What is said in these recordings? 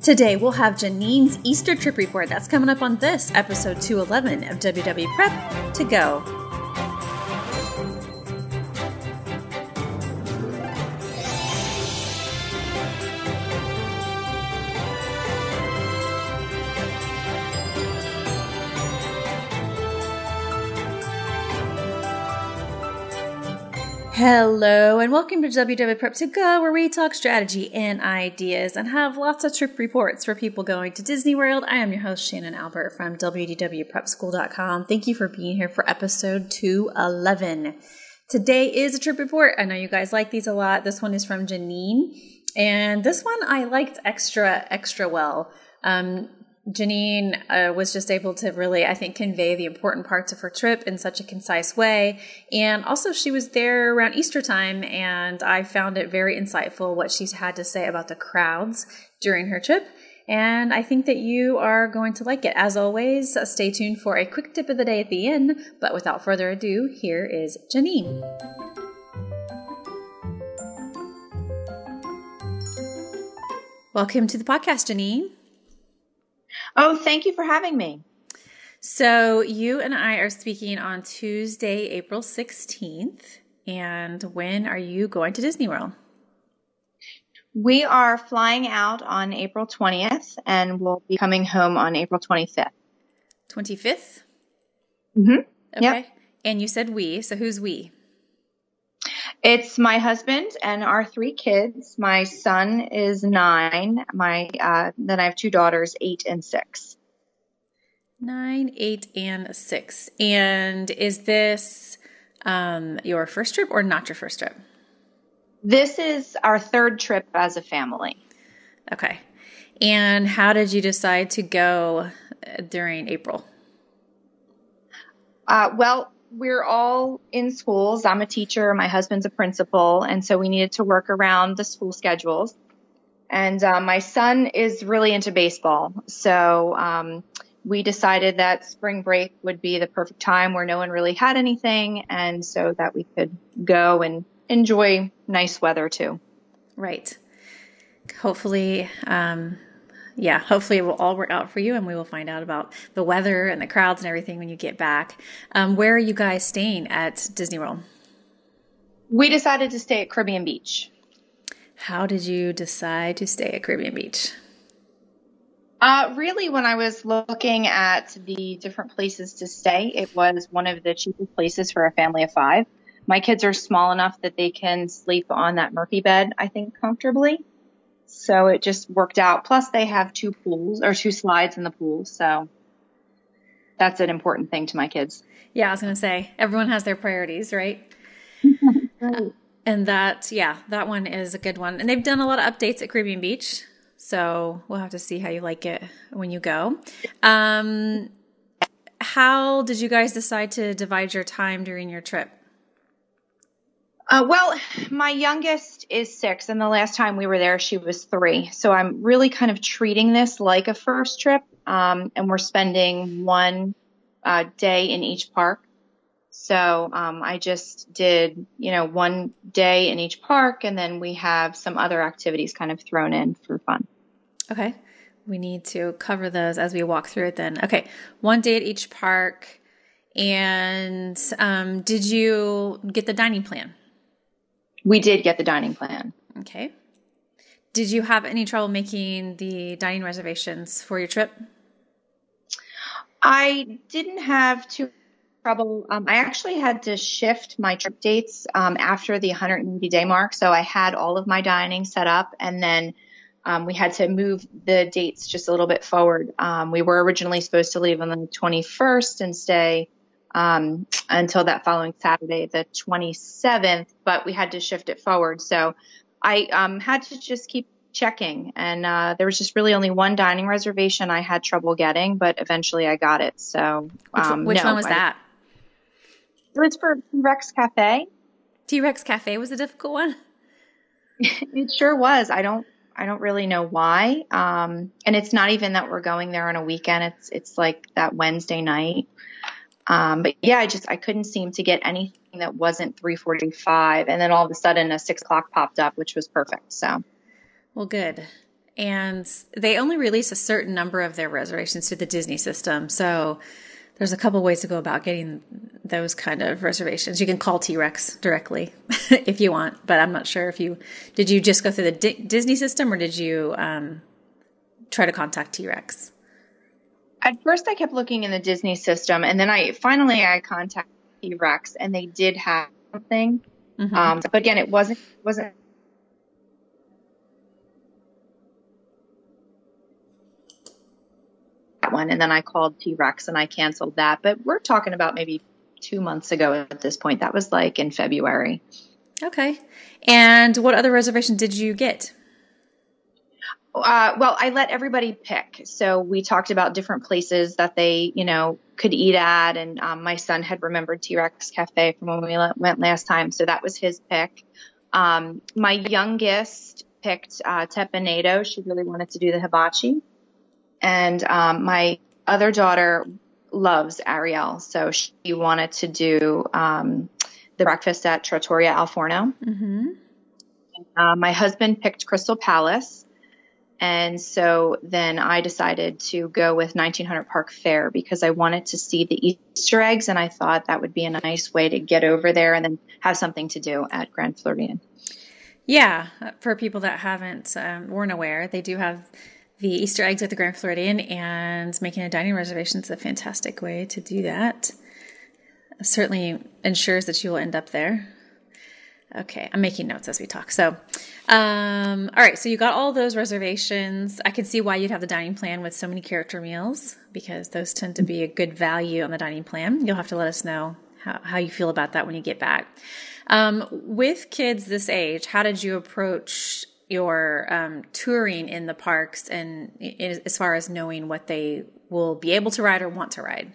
Today we'll have Janine's Easter trip report. That's coming up on this episode 211 of WW Prep to Go. Hello and welcome to WW Prep to Go, where we talk strategy and ideas and have lots of trip reports for people going to Disney World. I am your host, Shannon Albert from WDWPrepSchool.com. Thank you for being here for episode 211. Today is a trip report. I know you guys like these a lot. This one is from Janine, and this one I liked extra well. Janine was just able to really, I think, convey the important parts of her trip in such a concise way. And also she was there around Easter time, and I found it very insightful what she's had to say about the crowds during her trip. And I think that you are going to like it. As always, stay tuned for a quick tip of the day at the end. But without further ado, here is Janine. Welcome to the podcast, Janine. Oh, thank you for having me. So you and I are speaking on Tuesday, April 16th. And when are you going to Disney World? We are flying out on April 20th, and we'll be coming home on April 25th. 25th? Mm-hmm. Okay. Yep. And you said we, so who's we? It's my husband and our 3 kids. My son is 9. Then I have 2 daughters, 8 and 6. 9, 8, and 6. And is this your first trip or not your first trip? This is our 3rd trip as a family. Okay. And how did you decide to go during April? Well, we're all in schools. I'm a teacher. My husband's a principal. And so we needed to work around the school schedules. And my son is really into baseball. So we decided that spring break would be the perfect time where no one really had anything. And so that we could go and enjoy nice weather too. Right. Hopefully, hopefully it will all work out for you, and we will find out about the weather and the crowds and everything when you get back. Where are you guys staying at Disney World? We decided to stay at Caribbean Beach. How did you decide to stay at Caribbean Beach? Really, when I was looking at the different places to stay, it was one of the cheapest places for a family of 5. My kids are small enough that they can sleep on that Murphy bed, I think, comfortably. So it just worked out. Plus they have 2 slides in the pool. So that's an important thing to my kids. Yeah, I was going to say, everyone has their priorities, right? Right. And that one is a good one. And they've done a lot of updates at Caribbean Beach. So we'll have to see how you like it when you go. How did you guys decide to divide your time during your trip? Well, my youngest is 6, and the last time we were there, she was 3. So I'm really kind of treating this like a first trip, and we're spending 1 day in each park. So I just did, 1 day in each park, and then we have some other activities kind of thrown in for fun. Okay. We need to cover those as we walk through it then. Okay. 1 day at each park. And did you get the dining plan? We did get the dining plan. Okay. Did you have any trouble making the dining reservations for your trip? I didn't have too trouble. I actually had to shift my trip dates after the 180-day mark. So I had all of my dining set up, and then we had to move the dates just a little bit forward. We were originally supposed to leave on the 21st and stay until that following Saturday, the 27th, but we had to shift it forward. So I had to just keep checking, and there was just really only 1 dining reservation I had trouble getting, but eventually I got it. So which one was that? It was for T-Rex Cafe. T-Rex Cafe was a difficult one? It sure was. I don't really know why. And it's not even that we're going there on a weekend. It's like that Wednesday night. But yeah, I couldn't seem to get anything that wasn't 3:45. And then all of a sudden a 6 o'clock popped up, which was perfect. So. Well, good. And they only release a certain number of their reservations to the Disney system. So there's a couple ways to go about getting those kind of reservations. You can call T-Rex directly if you want, but I'm not sure did you just go through the Disney system or did you try to contact T-Rex? At first I kept looking in the Disney system, and then I contacted T-Rex, and they did have something. Mm-hmm. But again, it wasn't that one. And then I called T-Rex and I canceled that. But we're talking about maybe 2 months ago at this point. That was like in February. Okay. And what other reservation did you get? Well, I let everybody pick. So we talked about different places that they, could eat at. And my son had remembered T-Rex Cafe from when we went last time. So that was his pick. My youngest picked Tepanado. She really wanted to do the hibachi. And my other daughter loves Ariel. So she wanted to do the breakfast at Trattoria Al Forno. Mm-hmm. My husband picked Crystal Palace. And so then I decided to go with 1900 Park Fair because I wanted to see the Easter eggs, and I thought that would be a nice way to get over there and then have something to do at Grand Floridian. Yeah, for people that weren't aware, they do have the Easter eggs at the Grand Floridian, and making a dining reservation is a fantastic way to do that. It certainly ensures that you will end up there. Okay, I'm making notes as we talk. So, all right, so you got all those reservations. I can see why you'd have the dining plan with so many character meals, because those tend to be a good value on the dining plan. You'll have to let us know how you feel about that when you get back. With kids this age, how did you approach your touring in the parks, and as far as knowing what they will be able to ride or want to ride?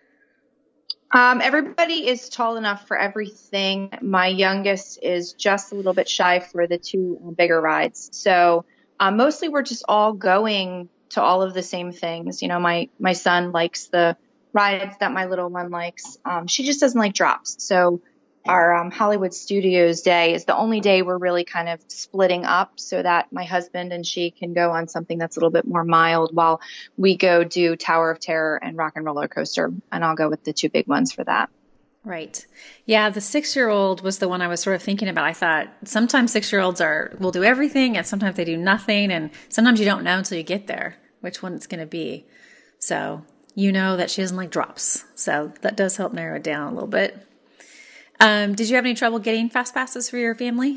Everybody is tall enough for everything. My youngest is just a little bit shy for the two bigger rides. So mostly we're just all going to all of the same things. My son likes the rides that my little one likes. She just doesn't like drops. So our Hollywood Studios day is the only day we're really kind of splitting up so that my husband and she can go on something that's a little bit more mild while we go do Tower of Terror and Rock and Roller Coaster. And I'll go with the two big ones for that. Right. Yeah, the 6-year-old was the one I was sort of thinking about. I thought sometimes 6-year-olds will do everything, and sometimes they do nothing. And sometimes you don't know until you get there which one it's going to be. So you know that she doesn't like drops. So that does help narrow it down a little bit. Did you have any trouble getting fast passes for your family?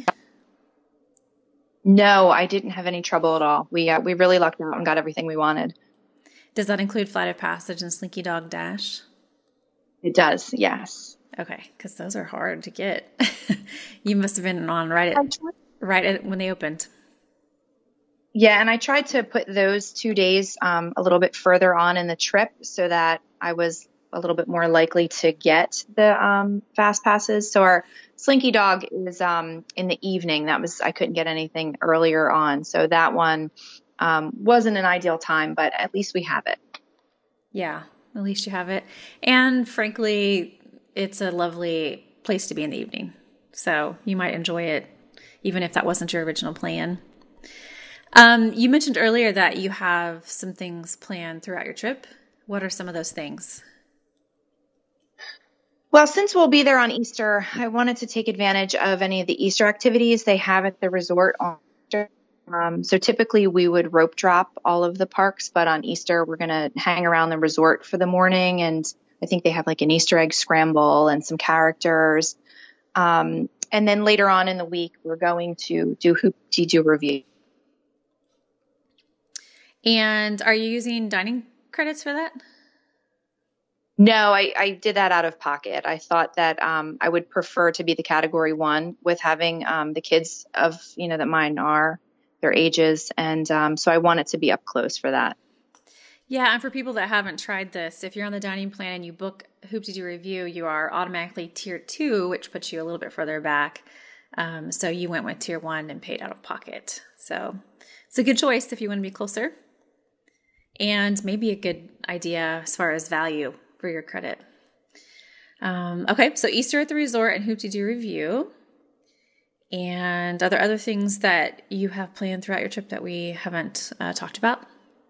No, I didn't have any trouble at all. We really lucked out and got everything we wanted. Does that include Flight of Passage and Slinky Dog Dash? It does, yes. Okay, because those are hard to get. You must have been on right at when they opened. Yeah, and I tried to put those 2 days a little bit further on in the trip so that I was a little bit more likely to get the fast passes. So our Slinky Dog is in the evening. I couldn't get anything earlier on. So that one wasn't an ideal time, but at least we have it. Yeah, at least you have it. And frankly, it's a lovely place to be in the evening. So you might enjoy it even if that wasn't your original plan. You mentioned earlier that you have some things planned throughout your trip. What are some of those things? Well, since we'll be there on Easter, I wanted to take advantage of any of the Easter activities they have at the resort on Easter. So typically we would rope drop all of the parks, but on Easter we're going to hang around the resort for the morning, and I think they have like an Easter egg scramble and some characters. And then later on in the week, we're going to do Hoop-Dee-Doo Revue. And are you using dining credits for that? No, I did that out of pocket. I thought that I would prefer to be the category 1 with having the kids of, that mine are, their ages. And so I want it to be up close for that. Yeah, and for people that haven't tried this, if you're on the dining plan and you book Hoop-Dee-Doo Revue, you are automatically tier 2, which puts you a little bit further back. So you went with tier 1 and paid out of pocket. So it's a good choice if you want to be closer. And maybe a good idea as far as value for your credit. Okay, so Easter at the resort and Hoop-Dee-Doo Revue. And are there other things that you have planned throughout your trip that we haven't talked about?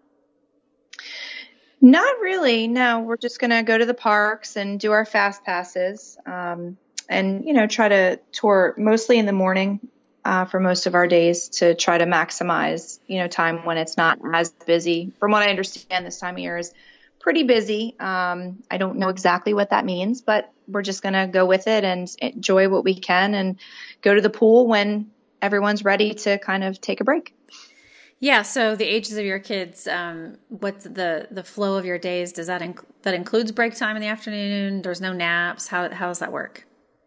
Not really. No, we're just going to go to the parks and do our fast passes, and, try to tour mostly in the morning, for most of our days to try to maximize, time when it's not as busy. From what I understand, this time of year is pretty busy. I don't know exactly what that means, but we're just going to go with it and enjoy what we can and go to the pool when everyone's ready to kind of take a break. Yeah. So the ages of your kids, what's the flow of your days? Does that includes break time in the afternoon? There's no naps. How does that work?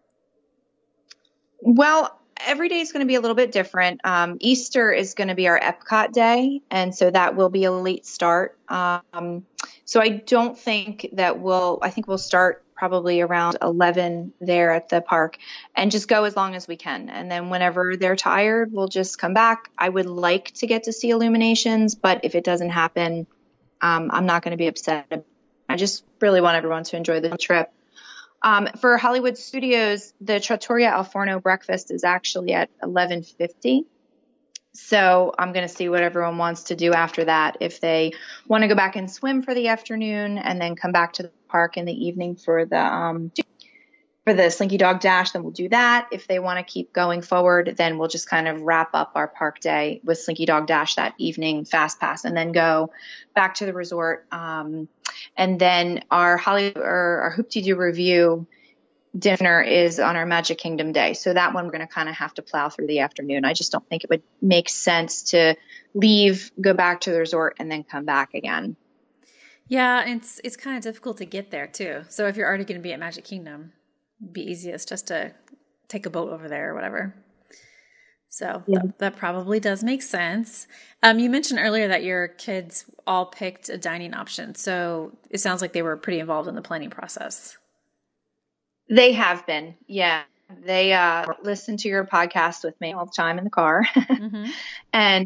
Well, every day is going to be a little bit different. Easter is going to be our Epcot day, and so that will be a late start. So I don't think that I think we'll start probably around 11 there at the park and just go as long as we can. And then whenever they're tired, we'll just come back. I would like to get to see Illuminations, but if it doesn't happen, I'm not going to be upset. I just really want everyone to enjoy the trip. For Hollywood Studios, the Trattoria Al Forno breakfast is actually at 11:50. So I'm going to see what everyone wants to do after that. If they want to go back and swim for the afternoon and then come back to the park in the evening for the Slinky Dog Dash, then we'll do that. If they want to keep going forward, then we'll just kind of wrap up our park day with Slinky Dog Dash that evening, fast pass, and then go back to the resort. And then our Hoop-Dee-Doo review dinner is on our Magic Kingdom day. So that one we're going to kind of have to plow through the afternoon. I just don't think it would make sense to leave, go back to the resort, and then come back again. Yeah, it's kind of difficult to get there too. So if you're already going to be at Magic Kingdom, it'd be easiest just to take a boat over there or whatever. So yeah. That probably does make sense. You mentioned earlier that your kids all picked a dining option. So it sounds like they were pretty involved in the planning process. They have been. Yeah. They listen to your podcast with me all the time in the car. Mm-hmm. And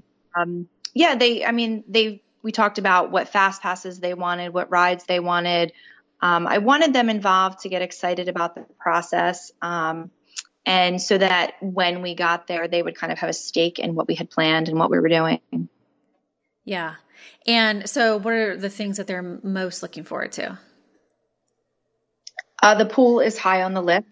we talked about what fast passes they wanted, what rides they wanted. I wanted them involved to get excited about the process. And so that when we got there, they would kind of have a stake in what we had planned and what we were doing. Yeah. And so what are the things that they're most looking forward to? The pool is high on the list.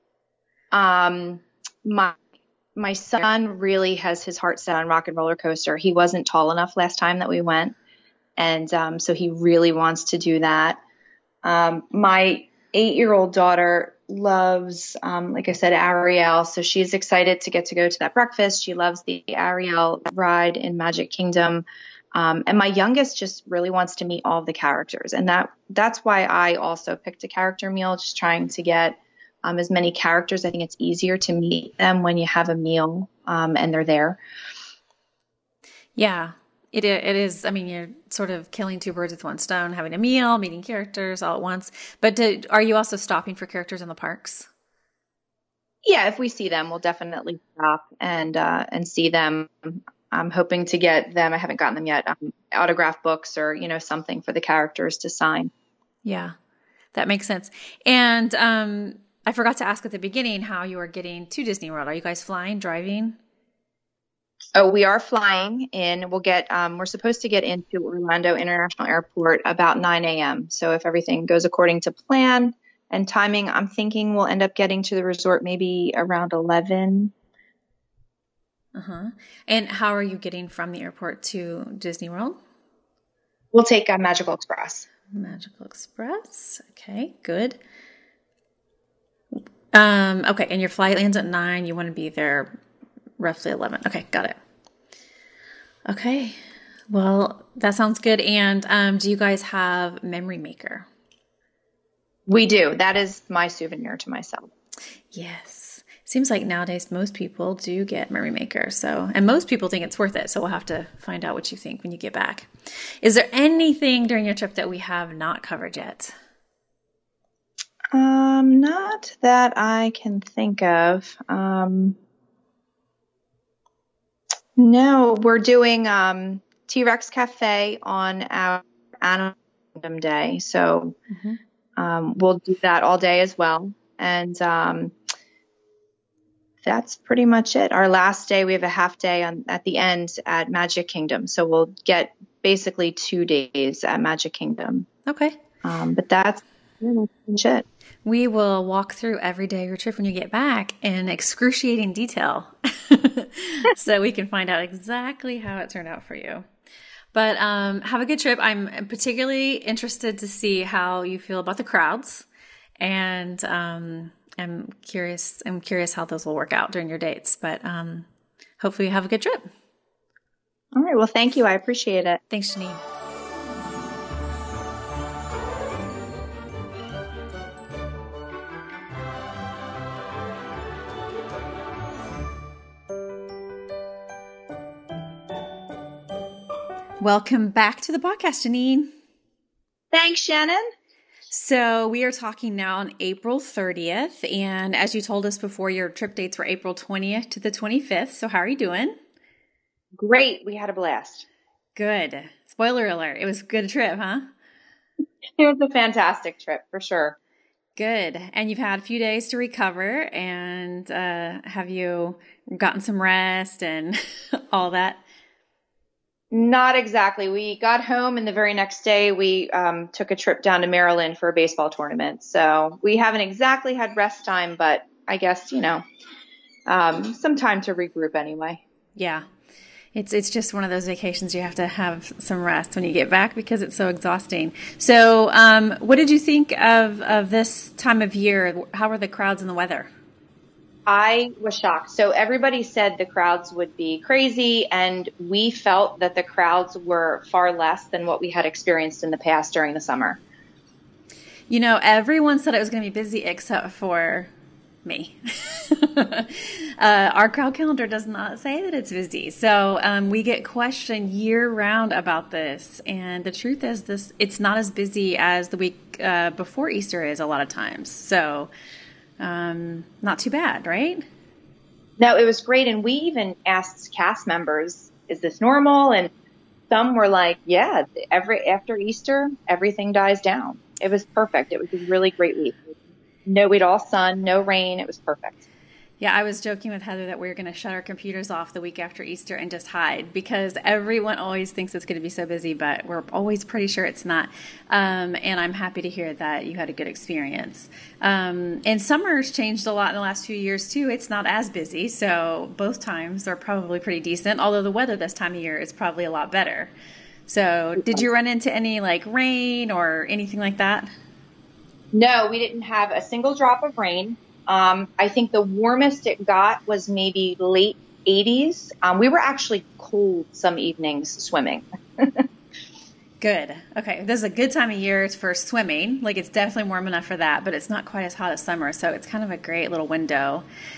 My son really has his heart set on Rock and Roller Coaster. He wasn't tall enough last time that we went. And so he really wants to do that. My 8-year-old daughter loves, like I said, Ariel. So she's excited to get to go to that breakfast. She loves the Ariel ride in Magic Kingdom. And my youngest just really wants to meet all of the characters. And that's why I also picked a character meal, just trying to get as many characters. I think it's easier to meet them when you have a meal and they're there. Yeah, it is. I mean, you're sort of killing two birds with one stone, having a meal, meeting characters all at once. But are you also stopping for characters in the parks? Yeah, if we see them, we'll definitely stop and see them. I'm hoping to get them. I haven't gotten them yet. Autograph books or, something for the characters to sign. Yeah, that makes sense. And I forgot to ask at the beginning how you are getting to Disney World. Are you guys flying, driving? Oh, we are flying in. We're supposed to get into Orlando International Airport about 9 a.m. So if everything goes according to plan and timing, I'm thinking we'll end up getting to the resort maybe around 11. Uh-huh. And how are you getting from the airport to Disney World? We'll take a Magical Express. Magical Express. Okay, good. Okay, and your flight lands at 9. You want to be there roughly 11. Okay, got it. Okay, well, that sounds good. And do you guys have Memory Maker? We do. That is my souvenir to myself. Yes. Seems like nowadays most people do get Memory Maker. And most people think it's worth it. So we'll have to find out what you think when you get back. Is there anything during your trip that we have not covered yet? Not that I can think of. No, we're doing T-Rex Cafe on our Animal Kingdom Day. So we'll do that all day as well. And that's pretty much it. Our last day, we have a half day at the end at Magic Kingdom. So we'll get basically 2 days at Magic Kingdom. Okay. But that's pretty much it. We will walk through every day of your trip when you get back in excruciating detail so we can find out exactly how it turned out for you. But have a good trip. I'm particularly interested to see how you feel about the crowds, and I'm curious how those will work out during your dates. But hopefully you have a good trip. All right. Well, thank you. I appreciate it. Thanks, Janine. Welcome back to the podcast, Janine. Thanks, Shannon. So we are talking now on April 30th. And as you told us before, your trip dates were April 20th to the 25th. So how are you doing? Great. We had a blast. Good. Spoiler alert. It was a good trip, huh? It was a fantastic trip for sure. Good. And you've had a few days to recover. And have you gotten some rest and all that? Not exactly. We got home and the very next day we took a trip down to Maryland for a baseball tournament. So we haven't exactly had rest time, but I guess, some time to regroup anyway. Yeah. It's just one of those vacations you have to have some rest when you get back because it's so exhausting. So what did you think of this time of year? How were the crowds and the weather? I was shocked. So everybody said the crowds would be crazy, and we felt that the crowds were far less than what we had experienced in the past during the summer. Everyone said it was going to be busy except for me. Our crowd calendar does not say that it's busy. So we get questioned year round about this. And the truth is it's not as busy as the week before Easter is a lot of times. So not too bad, right? No, it was great. And we even asked cast members, is this normal? And some were like, yeah, after Easter, everything dies down. It was perfect. It was a really great week. We'd all sun, no rain. It was perfect. Yeah, I was joking with Heather that we were going to shut our computers off the week after Easter and just hide because everyone always thinks it's going to be so busy, but we're always pretty sure it's not. And I'm happy to hear that you had a good experience. And summer's changed a lot in the last few years too. It's not as busy, so both times are probably pretty decent, although the weather this time of year is probably a lot better. So did you run into any rain or anything like that? No, we didn't have a single drop of rain. I think the warmest it got was maybe late 80s. We were actually cold some evenings swimming. Good. Okay. This is a good time of year for swimming. It's definitely warm enough for that, but it's not quite as hot as summer. So it's kind of a great little window.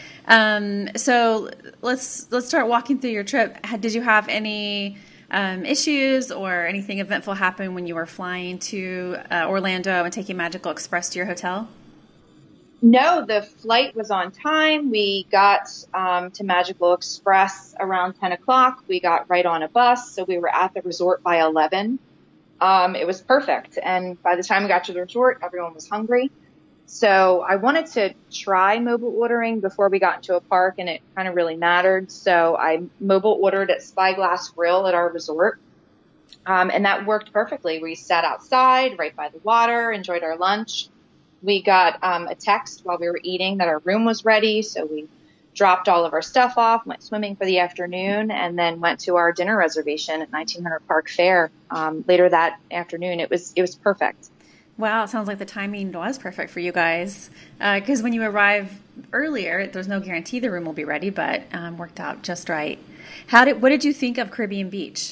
So let's start walking through your trip. Did you have any issues or anything eventful happen when you were flying to Orlando and taking Magical Express to your hotel? No, the flight was on time. We got to Magical Express around 10 o'clock. We got right on a bus, so we were at the resort by 11. It was perfect. And by the time we got to the resort, everyone was hungry. So I wanted to try mobile ordering before we got into a park, and it kind of really mattered. So I mobile ordered at Spyglass Grill at our resort, and that worked perfectly. We sat outside right by the water, enjoyed our lunch. We got a text while we were eating that our room was ready, so we dropped all of our stuff off, went swimming for the afternoon, and then went to our dinner reservation at 1900 Park Fair later that afternoon. It was perfect. Wow, it sounds like the timing was perfect for you guys. Because when you arrive earlier, there's no guarantee the room will be ready, but worked out just right. What did you think of Caribbean Beach?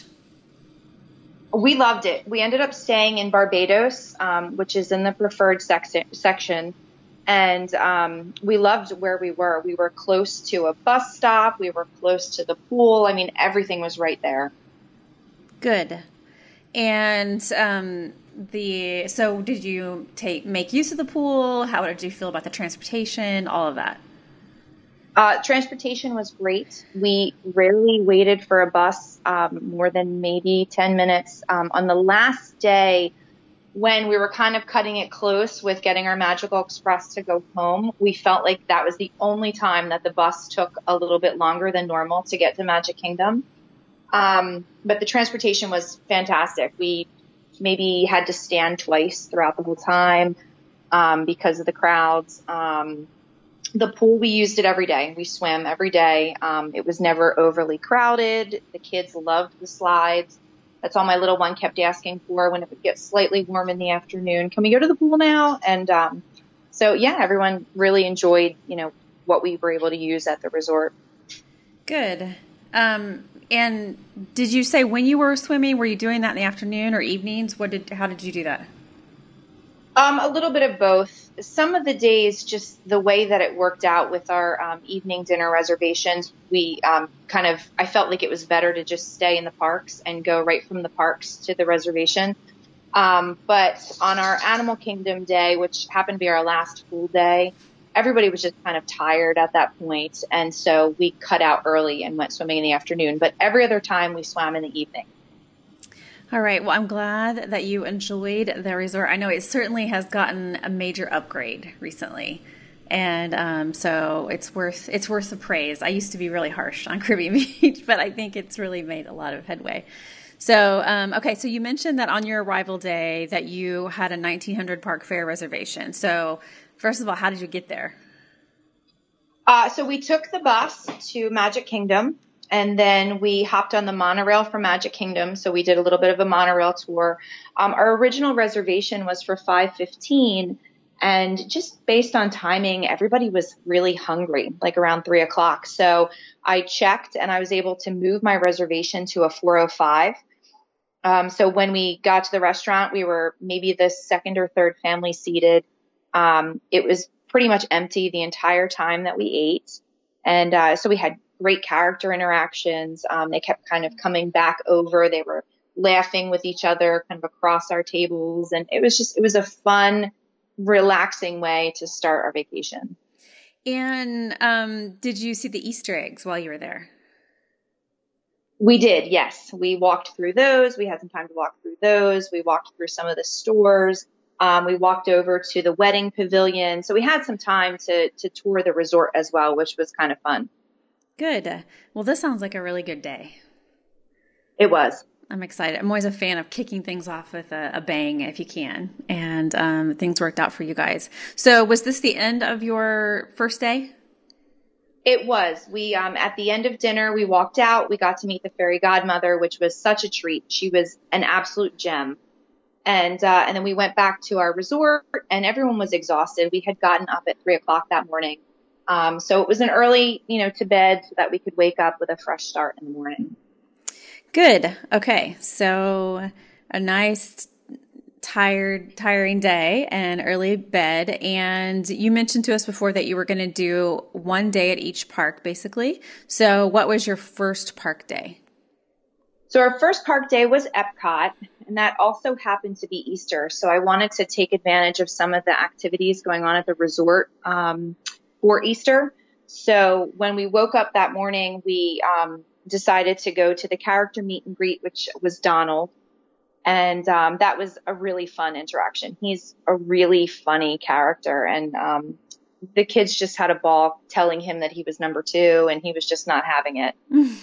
We loved it. We ended up staying in Barbados, which is in the preferred section. And we loved where we were. We were close to a bus stop. We were close to the pool. I mean, everything was right there. Good. And so did you make use of the pool? How did you feel about the transportation? All of that? Transportation was great. We rarely waited for a bus more than maybe 10 minutes. On the last day, when we were kind of cutting it close with getting our Magical Express to go home, we felt like that was the only time that the bus took a little bit longer than normal to get to Magic Kingdom. But the transportation was fantastic. We maybe had to stand twice throughout the whole time, because of the crowds. The pool, we used it every day. We swam every day. It was never overly crowded. The kids loved the slides. That's all my little one kept asking for when it would get slightly warm in the afternoon. Can we go to the pool now? And, so yeah, everyone really enjoyed, what we were able to use at the resort. Good. And did you say when you were swimming, were you doing that in the afternoon or evenings? How did you do that? A little bit of both. Some of the days, just the way that it worked out with our evening dinner reservations, we I felt like it was better to just stay in the parks and go right from the parks to the reservation. But on our Animal Kingdom day, which happened to be our last full day, everybody was just kind of tired at that point. And so we cut out early and went swimming in the afternoon. But every other time we swam in the evening. All right. Well, I'm glad that you enjoyed the resort. I know it certainly has gotten a major upgrade recently. And so it's worth the praise. I used to be really harsh on Caribbean Beach, but I think it's really made a lot of headway. So, okay. So you mentioned that on your arrival day that you had a 1900 park fare reservation. So first of all, how did you get there? So we took the bus to Magic Kingdom. And then we hopped on the monorail from Magic Kingdom. So we did a little bit of a monorail tour. Our original reservation was for 5:15. And just based on timing, everybody was really hungry, like around 3:00. So I checked and I was able to move my reservation to a 4:05. So when we got to the restaurant, we were maybe the second or third family seated. It was pretty much empty the entire time that we ate. And so we had great character interactions. They kept kind of coming back over. They were laughing with each other kind of across our tables. And it was a fun, relaxing way to start our vacation. And did you see the Easter eggs while you were there? We did, yes. We walked through those. We had some time to walk through those. We walked through some of the stores. We walked over to the wedding pavilion. So we had some time to tour the resort as well, which was kind of fun. Good. Well, this sounds like a really good day. It was. I'm excited. I'm always a fan of kicking things off with a bang if you can. And things worked out for you guys. So was this the end of your first day? It was. We, at the end of dinner, we walked out. We got to meet the fairy godmother, which was such a treat. She was an absolute gem. And then we went back to our resort and everyone was exhausted. We had gotten up at 3:00 that morning. So it was an early, to bed so that we could wake up with a fresh start in the morning. Good. Okay. So a nice, tiring day and early bed. And you mentioned to us before that you were going to do one day at each park, basically. So what was your first park day? So our first park day was Epcot, and that also happened to be Easter. So I wanted to take advantage of some of the activities going on at the resort for Easter. So when we woke up that morning, we decided to go to the character meet and greet, which was Donald. And that was a really fun interaction. He's a really funny character. And the kids just had a ball telling him that he was number 2, and he was just not having it.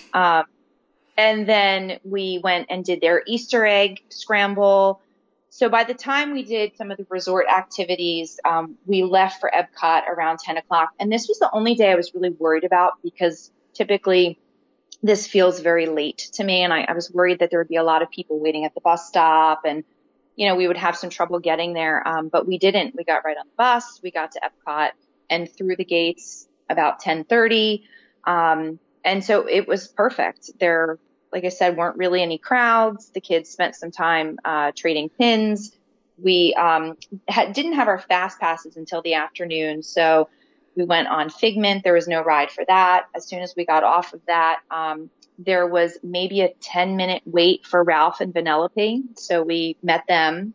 And then we went and did their Easter egg scramble. So by the time we did some of the resort activities, we left for Epcot around 10:00. And this was the only day I was really worried about because typically this feels very late to me. And I was worried that there would be a lot of people waiting at the bus stop and, we would have some trouble getting there. But we didn't. We got right on the bus. We got to Epcot and through the gates about 10:30. And so it was perfect. There, like I said, weren't really any crowds. The kids spent some time trading pins. We didn't have our fast passes until the afternoon. So we went on Figment. There was no ride for that. As soon as we got off of that, there was maybe a 10-minute wait for Ralph and Vanellope. So we met them.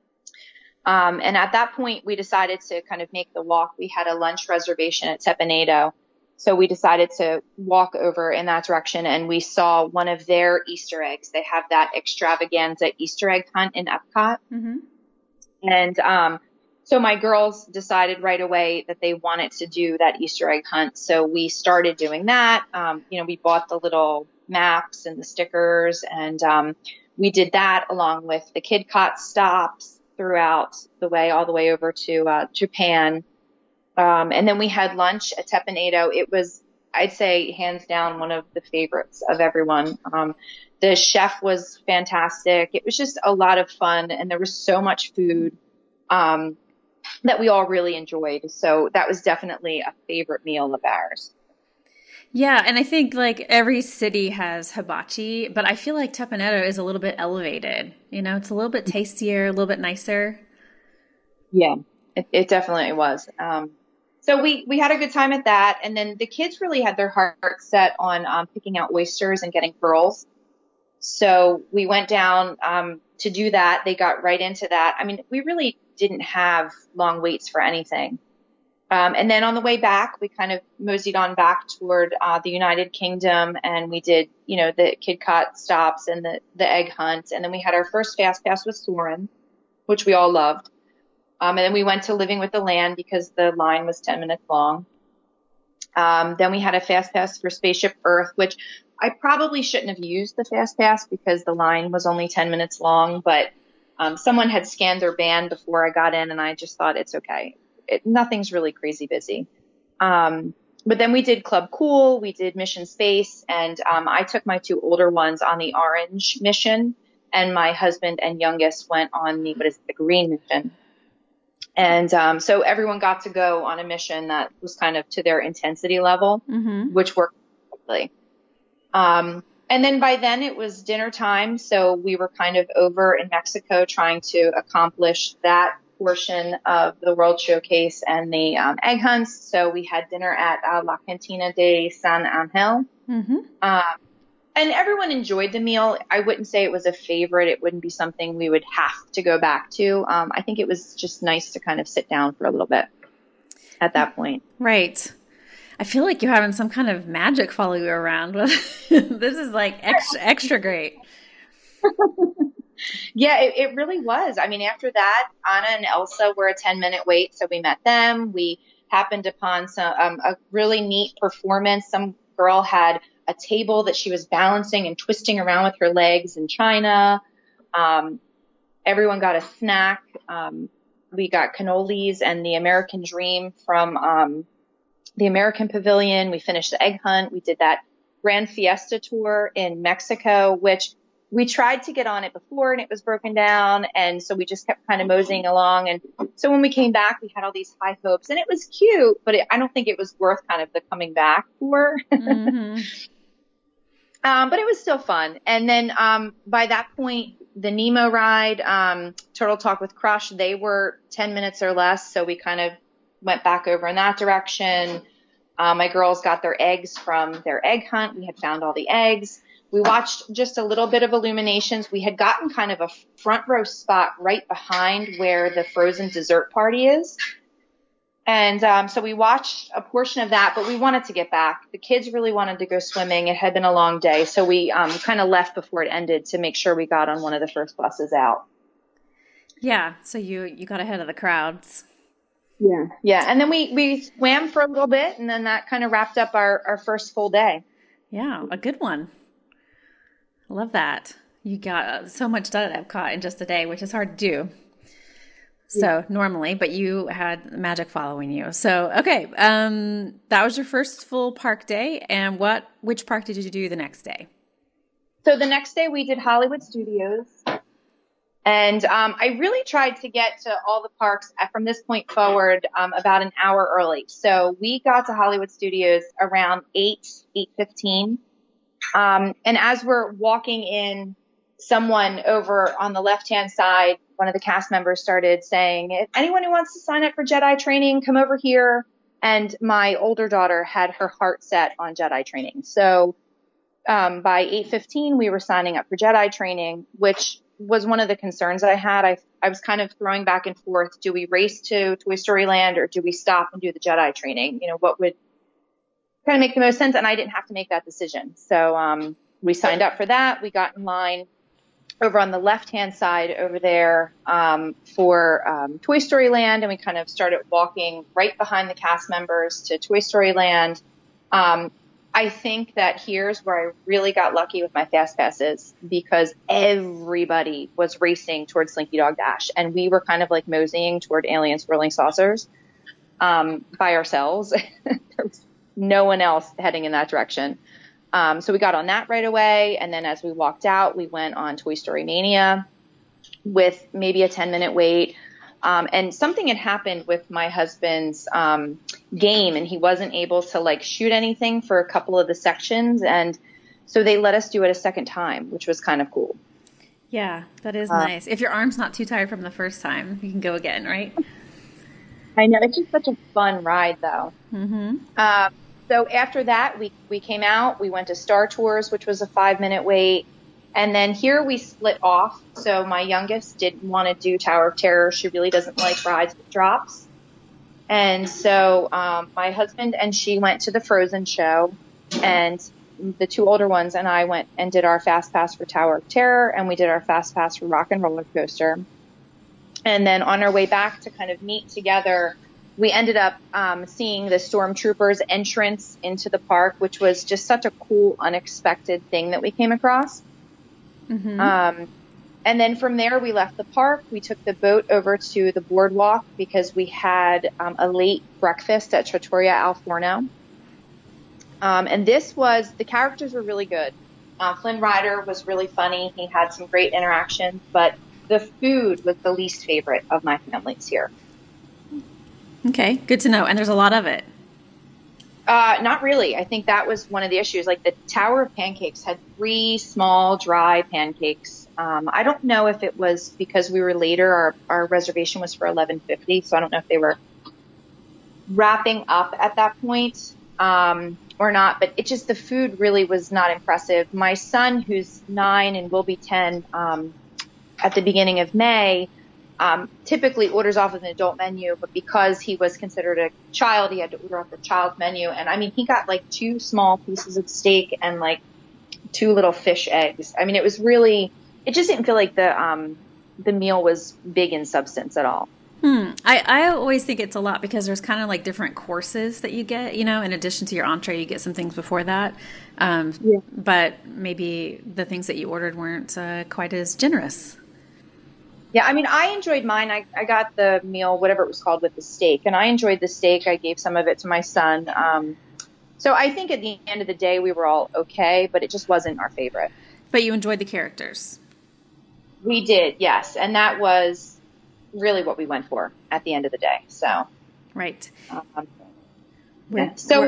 And at that point, we decided to kind of make the walk. We had a lunch reservation at Tepinado. So we decided to walk over in that direction, and we saw one of their Easter eggs. They have that extravaganza Easter egg hunt in Epcot. Mm-hmm. And so my girls decided right away that they wanted to do that Easter egg hunt. So we started doing that. We bought the little maps and the stickers, and we did that along with the KidCot stops throughout the way, all the way over to Japan. And then we had lunch at Teppanado. It was, I'd say, hands down, one of the favorites of everyone. The chef was fantastic. It was just a lot of fun, and there was so much food that we all really enjoyed. So that was definitely a favorite meal of ours. Yeah, and I think like every city has hibachi, but I feel like Teppanado is a little bit elevated. It's a little bit tastier, a little bit nicer. Yeah, it definitely was. So we had a good time at that. And then the kids really had their heart set on picking out oysters and getting pearls. So we went down to do that. They got right into that. I mean, we really didn't have long waits for anything. And then on the way back, we kind of moseyed on back toward the United Kingdom, and we did, the KidCot stops and the egg hunt. And then we had our first Fast Pass with Soarin', which we all loved. And then we went to Living with the Land because the line was 10 minutes long. Then we had a Fast Pass for Spaceship Earth, which I probably shouldn't have used the Fast Pass because the line was only 10 minutes long, but someone had scanned their band before I got in, and I just thought it's okay. Nothing's really crazy busy. But then we did Club Cool, we did Mission Space, and I took my two older ones on the orange mission, and my husband and youngest went on the green mission. And so everyone got to go on a mission that was kind of to their intensity level, which worked perfectly. And then by then it was dinner time, so we were kind of over in Mexico trying to accomplish that portion of the World Showcase and the egg hunts. So we had dinner at La Cantina de San Angel. And everyone enjoyed the meal. I wouldn't say it was a favorite. It wouldn't be something we would have to go back to. I think it was just nice to kind of sit down for a little bit at that point. Right. I feel like you're having some kind of magic follow you around. This is like extra great. Yeah, it really was. I mean, after that, Anna and Elsa were a 10-minute wait. So we met them. We happened upon a really neat performance. Some girl had a table that she was balancing and twisting around with her legs in China. Everyone got a snack. We got cannolis and the American Dream from the American Pavilion. We finished the egg hunt. We did that Grand Fiesta tour in Mexico, which we tried to get on it before and it was broken down. And so we just kept kind of moseying along. And so when we came back, we had all these high hopes and it was cute, but I don't think it was worth kind of the coming back for. But it was still fun. And then, by that point, the Nemo ride, Turtle Talk with Crush, they were 10 minutes or less. So we kind of went back over in that direction. My girls got their eggs from their egg hunt. We had found all the eggs. We watched just a little bit of Illuminations. We had gotten kind of a front row spot right behind where the Frozen dessert party is. And so we watched a portion of that, but we wanted to get back. The kids really wanted to go swimming. It had been a long day, so we kind of left before it ended to make sure we got on one of the first buses out. Yeah, so you got ahead of the crowds. Yeah, and then we swam for a little bit, and then that kind of wrapped up our first full day. Yeah, a good one. I love that. You got so much done at Epcot in just a day, which is hard to do. So normally, but you had magic following you. So, okay. That was your first full park day. And which park did you do the next day? So the next day we did Hollywood Studios. And, I really tried to get to all the parks from this point forward, about an hour early. So we got to Hollywood Studios around 8:15. And as we're walking in, someone over on the left-hand side, one of the cast members started saying, if anyone who wants to sign up for Jedi training, come over here. And my older daughter had her heart set on Jedi training. So by 8:15, we were signing up for Jedi training, which was one of the concerns I had. I was kind of throwing back and forth. Do we race to Toy Story Land or do we stop and do the Jedi training? What would kind of make the most sense? And I didn't have to make that decision. So we signed up for that. We got in line. over on the left-hand side over there for Toy Story Land, and we kind of started walking right behind the cast members to Toy Story Land. I think that here's where I really got lucky with my fast passes, because everybody was racing towards Slinky Dog Dash, and we were kind of like moseying toward Alien Swirling Saucers by ourselves. There was no one else heading in that direction. So we got on that right away. And then as we walked out, we went on Toy Story Mania with maybe a 10-minute wait. And something had happened with my husband's game, and he wasn't able to like shoot anything for a couple of the sections. And so they let us do it a second time, which was kind of cool. Yeah, that is nice. If your arm's not too tired from the first time, you can go again, right? I know. It's just such a fun ride, though. Mm-hmm. So after that, we came out. We went to Star Tours, which was a 5-minute wait. And then here we split off. So my youngest didn't want to do Tower of Terror. She really doesn't like rides with drops. And so my husband and she went to the Frozen show, and the two older ones and I went and did our Fast Pass for Tower of Terror, and we did our Fast Pass for Rock and Roller Coaster. And then on our way back to kind of meet together, we ended up seeing the Stormtroopers entrance into the park, which was just such a cool, unexpected thing that we came across. Mm-hmm. And then from there, we left the park. We took the boat over to the boardwalk because we had a late breakfast at Trattoria Al Forno. And the characters were really good. Flynn Rider was really funny. He had some great interactions, but the food was the least favorite of my family's here. Okay, good to know. And there's a lot of it. Not really. I think that was one of the issues. Like the Tower of Pancakes had 3 small, dry pancakes. I don't know if it was because we were later. Our reservation was for $11.50, so I don't know if they were wrapping up at that point or not. But the food really was not impressive. My son, who's 9 and will be 10 at the beginning of May, typically orders off of an adult menu, but because he was considered a child, he had to order off the child's menu. And I mean, he got like 2 small pieces of steak and like 2 little fish eggs. I mean, it just didn't feel like the meal was big in substance at all. I always think it's a lot because there's kind of like different courses that you get, in addition to your entree, you get some things before that. But maybe the things that you ordered weren't quite as generous. Yeah, I mean, I enjoyed mine. I got the meal, whatever it was called, with the steak, and I enjoyed the steak. I gave some of it to my son. So I think at the end of the day, we were all okay, but it just wasn't our favorite. But you enjoyed the characters. We did, yes. And that was really what we went for at the end of the day. So, right. Yeah. So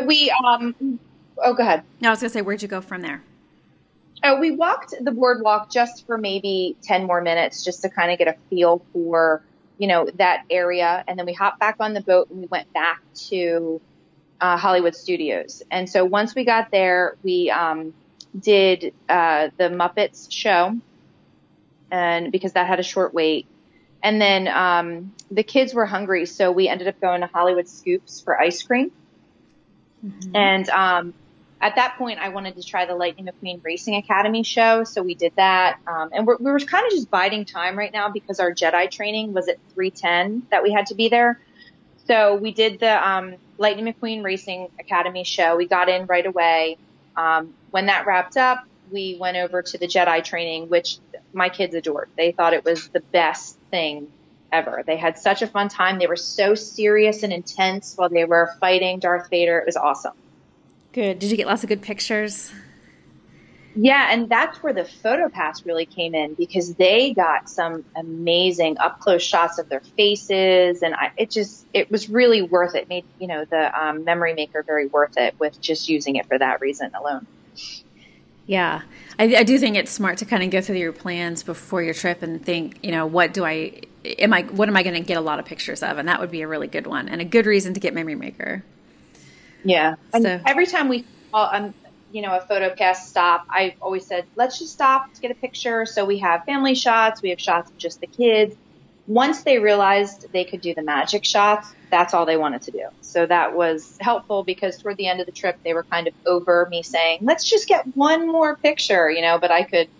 go ahead. No, I was going to say, where'd you go from there? We walked the boardwalk just for maybe 10 more minutes, just to kind of get a feel for, that area. And then we hopped back on the boat and we went back to Hollywood Studios. And so once we got there, we did the Muppets show, and because that had a short wait. And then the kids were hungry, so we ended up going to Hollywood Scoops for ice cream. Mm-hmm. And at that point, I wanted to try the Lightning McQueen Racing Academy show, so we did that. And we were kind of just biding time right now because our Jedi training was at 3:10 that we had to be there. So we did the Lightning McQueen Racing Academy show. We got in right away. When that wrapped up, we went over to the Jedi training, which my kids adored. They thought it was the best thing ever. They had such a fun time. They were so serious and intense while they were fighting Darth Vader. It was awesome. Good. Did you get lots of good pictures? Yeah, and that's where the PhotoPass really came in, because they got some amazing up-close shots of their faces, and it was really worth it. It made, the Memory Maker very worth it with just using it for that reason alone. Yeah, I do think it's smart to kind of go through your plans before your trip and think, what am I going to get a lot of pictures of? And that would be a really good one and a good reason to get Memory Maker. Yeah. And every time we saw, a PhotoPass stop, I always said, let's just stop, let's get a picture. So we have family shots. We have shots of just the kids. Once they realized they could do the magic shots, that's all they wanted to do. So that was helpful, because toward the end of the trip, they were kind of over me saying, let's just get one more picture, but I could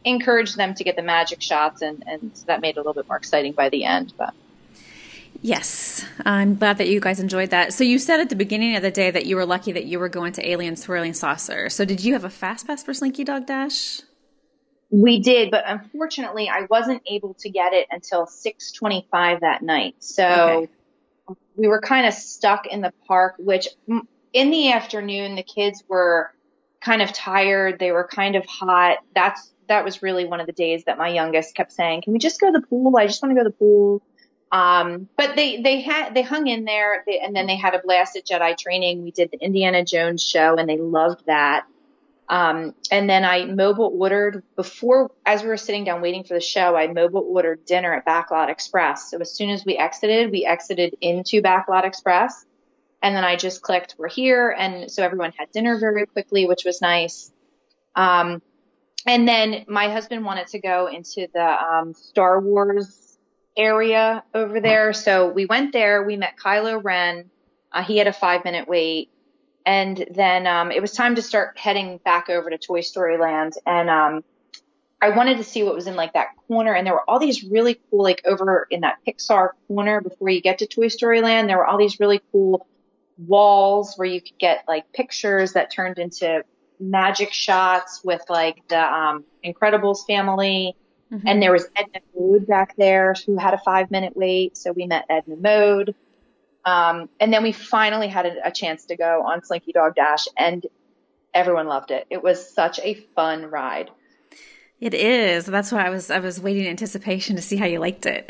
encouraged them to get the magic shots, and so that made it a little bit more exciting by the end. But Yes, I'm glad that you guys enjoyed that. So you said at the beginning of the day that you were lucky that you were going to Alien Swirling Saucer. So did you have a fast pass for Slinky Dog Dash? we did, but unfortunately, I wasn't able to get it until 6:25 that night. So Okay. we were kind of stuck in the park, which in the afternoon, the kids were kind of tired. They were kind of hot. That was really one of the days that my youngest kept saying, "Can we just go to the pool? I just want to go to the pool." But they hung in there, and then they had a blast at Jedi training. We did the Indiana Jones show, and they loved that. And then I mobile ordered as we were sitting down waiting for the show, I mobile ordered dinner at Backlot Express. So as soon as we exited into Backlot Express, and then I just clicked, "We're here." And so everyone had dinner very quickly, which was nice. And then my husband wanted to go into the, Star Wars area over there. So we went there, we met Kylo Ren. He had a 5-minute wait. And then, it was time to start heading back over to Toy Story Land. And, I wanted to see what was in like that corner. And there were all these really cool, like over in that Pixar corner before you get to Toy Story Land, there were all these really cool walls where you could get like pictures that turned into magic shots with like the, Incredibles family. Mm-hmm. And there was Edna Mode back there who had a 5-minute wait. So we met Edna Mode. And then we finally had a chance to go on Slinky Dog Dash, and everyone loved it. It was such a fun ride. It is. That's why I was waiting in anticipation to see how you liked it.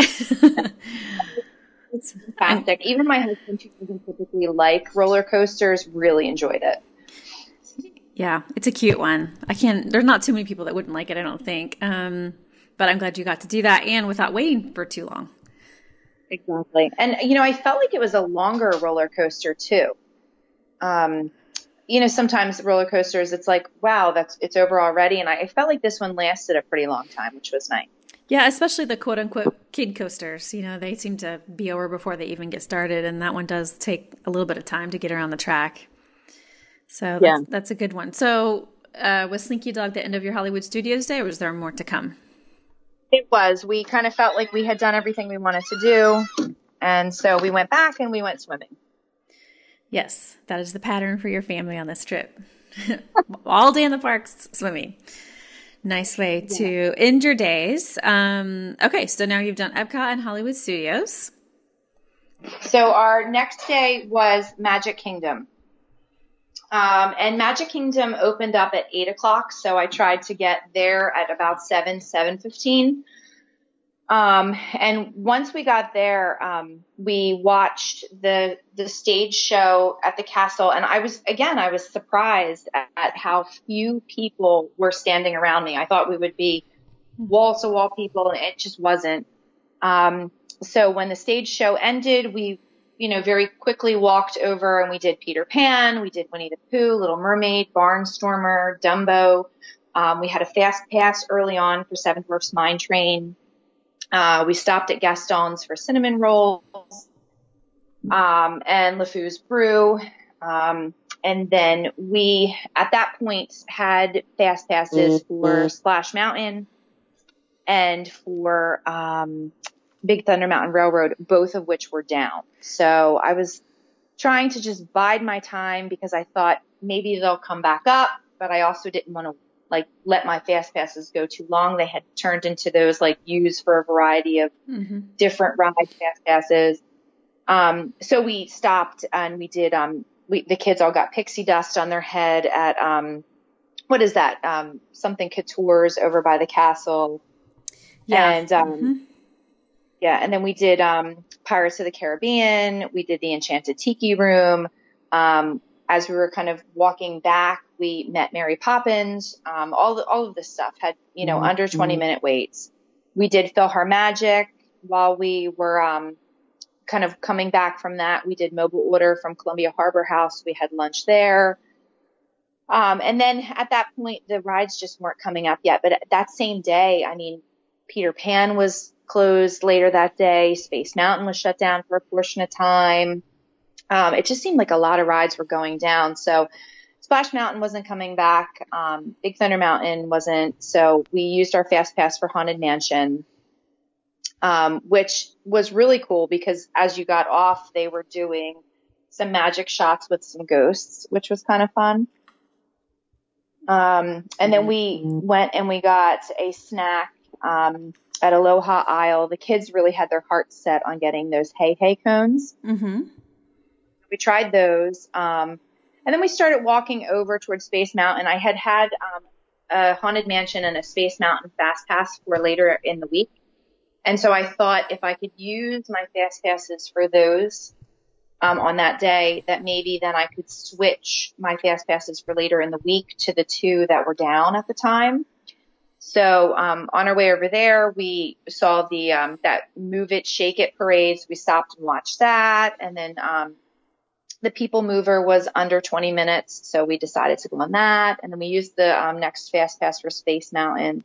It's fantastic. Even my husband, who doesn't typically like roller coasters, really enjoyed it. Yeah, it's a cute one. There's not too many people that wouldn't like it, I don't think. But I'm glad you got to do that and without waiting for too long. Exactly. And, I felt like it was a longer roller coaster too. Sometimes roller coasters, it's like, wow, it's over already. And I felt like this one lasted a pretty long time, which was nice. Yeah, especially the quote unquote kid coasters. They seem to be over before they even get started. And that one does take a little bit of time to get around the track. So that's a good one. So was Slinky Dog the end of your Hollywood Studios day, or was there more to come? It was. We kind of felt like we had done everything we wanted to do. And so we went back and we went swimming. Yes, that is the pattern for your family on this trip. All day in the parks, swimming. Nice way to end your days. Okay, so now you've done Epcot and Hollywood Studios. So our next day was Magic Kingdom. And Magic Kingdom opened up at 8:00. So I tried to get there at about 7:15. And once we got there, we watched the stage show at the castle. And I was surprised at how few people were standing around me. I thought we would be wall to wall people, and it just wasn't. So when the stage show ended, we very quickly walked over and we did Peter Pan, we did Winnie the Pooh, Little Mermaid, Barnstormer, Dumbo. We had a fast pass early on for Seven Dwarfs Mine Train. We stopped at Gaston's for cinnamon rolls, and LeFou's Brew. And then we, at that point, had fast passes for Splash Mountain and for, Big Thunder Mountain Railroad, both of which were down. So I was trying to just bide my time because I thought maybe they'll come back up, but I also didn't want to let my fast passes go too long. They had turned into those used for a variety of different ride fast passes. So we stopped and we did, the kids all got pixie dust on their head at, what is that? Something Couture's over by the castle. Yeah. And, yeah, and then we did Pirates of the Caribbean. We did the Enchanted Tiki Room. As we were kind of walking back, we met Mary Poppins. All of this stuff had under 20-minute waits. We did PhilharMagic while we were kind of coming back from that. We did mobile order from Columbia Harbor House. We had lunch there. And then at that point, the rides just weren't coming up yet. But that same day, Peter Pan was closed later that day. Space Mountain was shut down for a portion of time. It just seemed like a lot of rides were going down. So Splash Mountain wasn't coming back. Big Thunder Mountain wasn't. So we used our Fast Pass for Haunted Mansion, which was really cool because as you got off, they were doing some magic shots with some ghosts, which was kind of fun. And then we went and we got a snack at Aloha Isle. The kids really had their hearts set on getting those hey cones. Mm-hmm. We tried those. And then we started walking over towards Space Mountain. I had a Haunted Mansion and a Space Mountain Fast Pass for later in the week. And so I thought if I could use my Fast Passes for those on that day, that maybe then I could switch my Fast Passes for later in the week to the two that were down at the time. So on our way over there, we saw the that Move It, Shake It parades. We stopped and watched that. And then the People Mover was under 20 minutes, so we decided to go on that. And then we used the next Fast Pass for Space Mountain.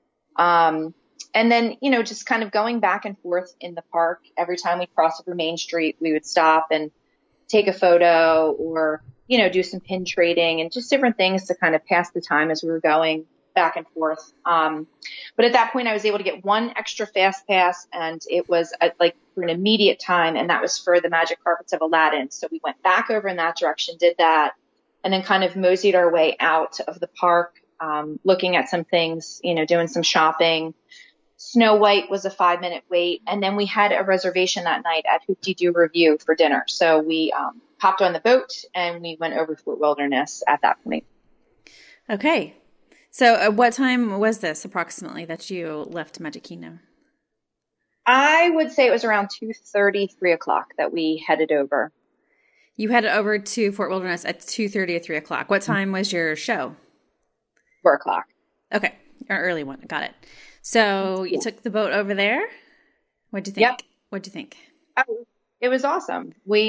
And then, just kind of going back and forth in the park. Every time we crossed over Main Street, we would stop and take a photo or, do some pin trading and just different things to kind of pass the time as we were going back and forth. But at that point, I was able to get one extra Fast Pass, and it was for an immediate time, and that was for the Magic Carpets of Aladdin. So we went back over in that direction, did that, and then kind of moseyed our way out of the park, looking at some things, doing some shopping. Snow White was a 5-minute wait, and then we had a reservation that night at Hoop-Dee-Doo Review for dinner. So we hopped on the boat, and we went over Fort Wilderness at that point. Okay. So what time was this approximately that you left Magic Kingdom? I would say it was around 2:30, 3 o'clock that we headed over. You headed over to Fort Wilderness at 2:30 or 3 o'clock. What time was your show? 4 o'clock. Okay. An early one. Got it. So you took the boat over there. What'd you think? Yep. What'd you think? Oh, it was awesome. We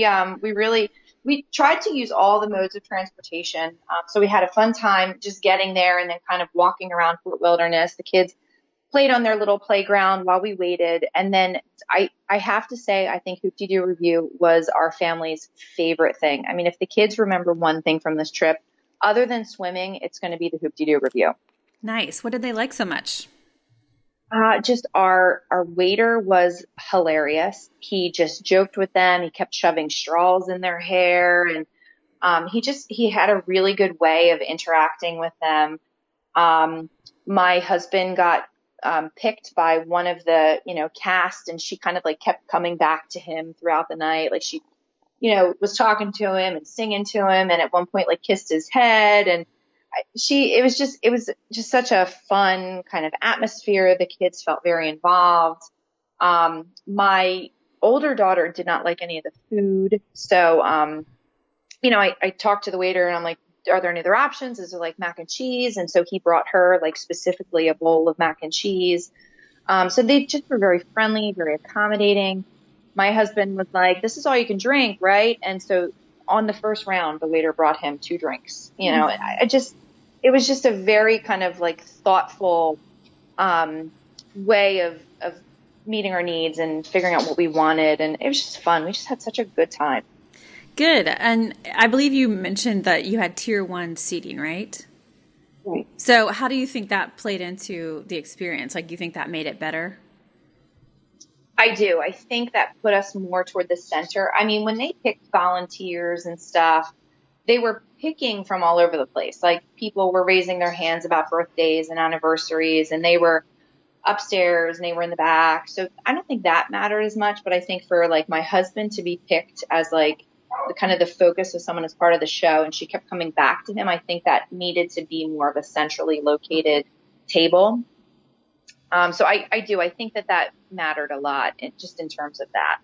tried to use all the modes of transportation. So we had a fun time just getting there and then kind of walking around Fort Wilderness. The kids played on their little playground while we waited. And then I have to say, I think Hoop-Dee-Doo Review was our family's favorite thing. I mean, if the kids remember one thing from this trip, other than swimming, it's going to be the Hoop-Dee-Doo Review. Nice. What did they like so much? Just our waiter was hilarious. He just joked with them. He kept shoving straws in their hair, and he had a really good way of interacting with them. My husband got picked by one of the cast, and she kind of kept coming back to him throughout the night. Like she was talking to him and singing to him, and at one point kissed his head, and it was just such a fun kind of atmosphere. The kids felt very involved. My older daughter did not like any of the food. So, I talked to the waiter and I'm like, are there any other options? Is there mac and cheese? And so he brought her specifically a bowl of mac and cheese. So they just were very friendly, very accommodating. My husband was like, this is all you can drink, right? And so on the first round, the waiter brought him 2 drinks. It was just a very kind of thoughtful way of meeting our needs and figuring out what we wanted. And it was just fun. We just had such a good time. Good. And I believe you mentioned that you had tier 1 seating, right? Right. So how do you think that played into the experience? You think that made it better? I do. I think that put us more toward the center. I mean, when they picked volunteers and stuff, they were picking from all over the place. People were raising their hands about birthdays and anniversaries, and they were upstairs and they were in the back. So I don't think that mattered as much, but I think for my husband to be picked as the kind of the focus of someone as part of the show, and she kept coming back to him, I think that needed to be more of a centrally located table. So I do. I think that mattered a lot just in terms of that.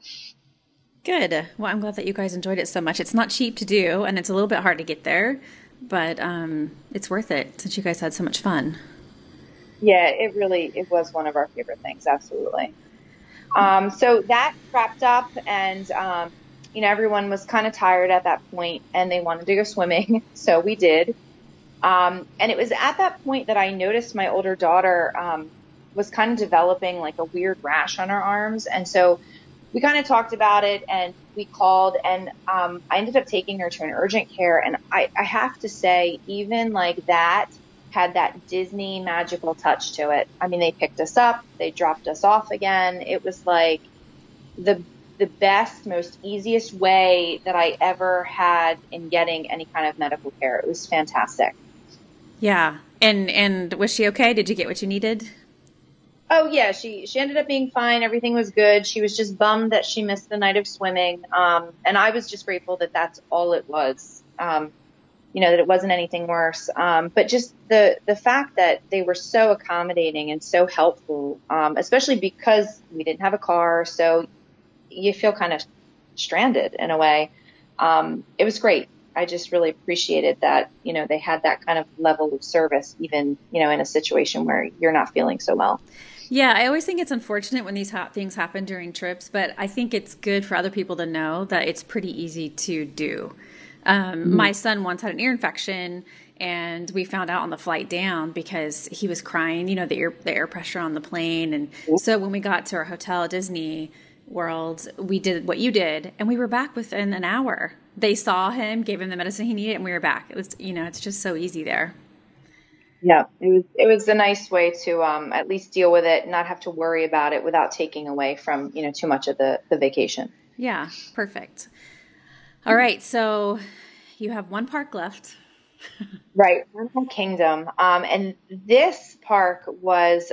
Good. Well, I'm glad that you guys enjoyed it so much. It's not cheap to do, and it's a little bit hard to get there, but it's worth it since you guys had so much fun. Yeah, it was one of our favorite things. Absolutely. So that wrapped up, and everyone was kind of tired at that point, and they wanted to go swimming, so we did. And it was at that point that I noticed my older daughter was kind of developing a weird rash on her arms, and so we kind of talked about it and we called and, I ended up taking her to an urgent care. And I have to say, even like that had that Disney magical touch to it. I mean, they picked us up, they dropped us off again. It was like the, the best, most easiest way that I ever had in getting any kind of medical care. It was fantastic. Yeah. And was she okay? Did you get what you needed? Oh yeah, she ended up being fine. Everything was good. She was just bummed that she missed the night of swimming. And I was just grateful that that's all it was. That it wasn't anything worse. But just the fact that they were so accommodating and so helpful, especially because we didn't have a car, so you feel kind of stranded in a way. It was great. I just really appreciated that, they had that kind of level of service, even, in a situation where you're not feeling so well. Yeah, I always think it's unfortunate when these things happen during trips, but I think it's good for other people to know that it's pretty easy to do. My son once had an ear infection, and we found out on the flight down because he was crying, the air pressure on the plane. And so when we got to our hotel at Disney World, we did what you did, and we were back within an hour. They saw him, gave him the medicine he needed, and we were back. It was, it's just so easy there. Yeah, it was a nice way to at least deal with it, not have to worry about it without taking away from, too much of the vacation. Yeah, perfect. All right, so you have one park left. Right, Animal Kingdom. And this park was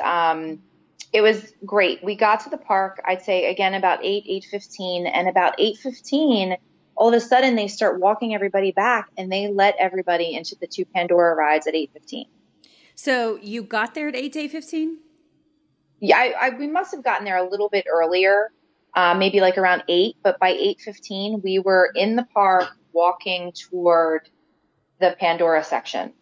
it was great. We got to the park, I'd say again about 8:15, and about 8:15, all of a sudden they start walking everybody back, and they let everybody into the two Pandora rides at 8:15. So you got there at 8 to 8:15? Yeah, we must have gotten there a little bit earlier, maybe like around 8, but by 8:15 we were in the park walking toward the Pandora section.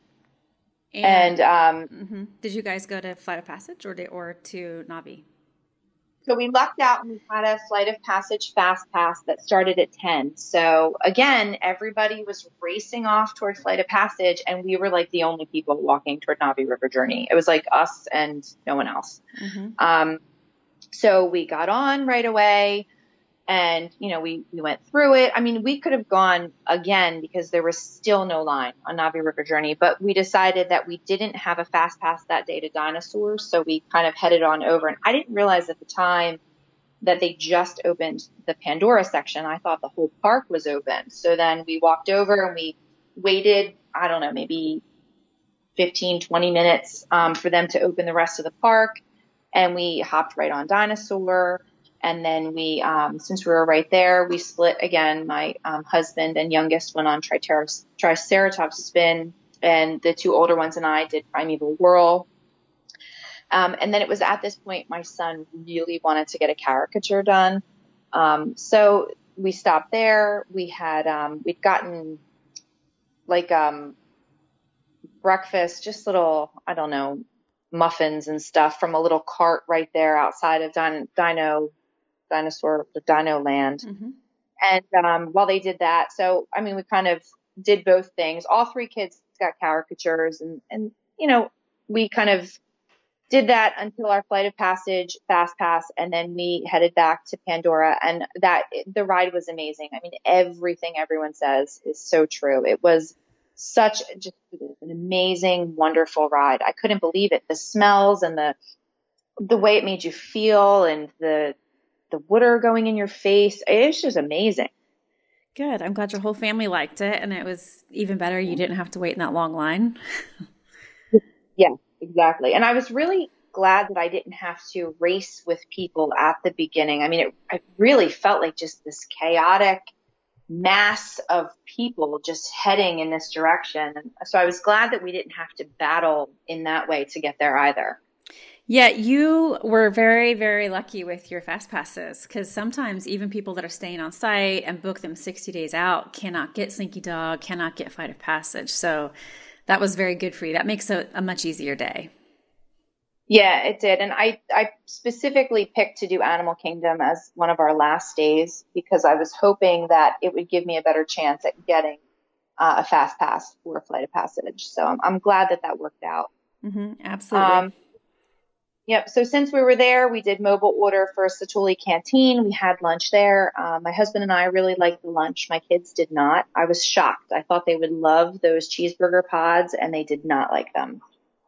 And did you guys go to Flight of Passage or to Navi? so we lucked out and we had a Flight of Passage fast pass that started at 10. So again, everybody was racing off toward Flight of Passage, and we were like the only people walking toward Navi River Journey. It was like us and no one else. So we got on right away. And, we went through it. I mean, we could have gone again because there was still no line on Navi River Journey, but we decided that we didn't have a fast pass that day to Dinosaurs. So we kind of headed on over, and I didn't realize at the time that they just opened the Pandora section. I thought the whole park was open. So then we walked over and we waited, I don't know, maybe 15, 20 minutes, for them to open the rest of the park. And we hopped right on Dinosaur. And then we, since we were right there, we split again. My husband and youngest went on Triceratops spin, and the two older ones and I did Primeval Whirl. And then it was at this point my son really wanted to get a caricature done. So we stopped there. We had we'd gotten like breakfast, just little, I don't know, muffins and stuff from a little cart right there outside of Dino Land. And while they did that, so I mean, we kind of did both things. All three kids got caricatures, and we kind of did that until our Flight of Passage fast pass, and then we headed back to Pandora. And the ride was amazing. I mean, everything everyone says is so true. It was such just an amazing, wonderful ride. I couldn't believe it. The smells and the way it made you feel, and the water going in your face. It's just amazing. Good. I'm glad your whole family liked it, and it was even better you didn't have to wait in that long line. Yeah, exactly. And I was really glad that I didn't have to race with people at the beginning. I mean, it really felt like just this chaotic mass of people just heading in this direction. And so I was glad that we didn't have to battle in that way to get there either. Yeah, you were very, very lucky with your fast passes, because sometimes even people that are staying on site and book them 60 days out cannot get Slinky Dog, cannot get Flight of Passage. So that was very good for you. That makes a much easier day. Yeah, it did. And I specifically picked to do Animal Kingdom as one of our last days because I was hoping that it would give me a better chance at getting a fast pass for Flight of Passage. So I'm glad that worked out. Absolutely. Yep. So since we were there, we did mobile order for Satuli Canteen. We had lunch there. My husband and I really liked the lunch. My kids did not. I was shocked. I thought they would love those cheeseburger pods, and they did not like them.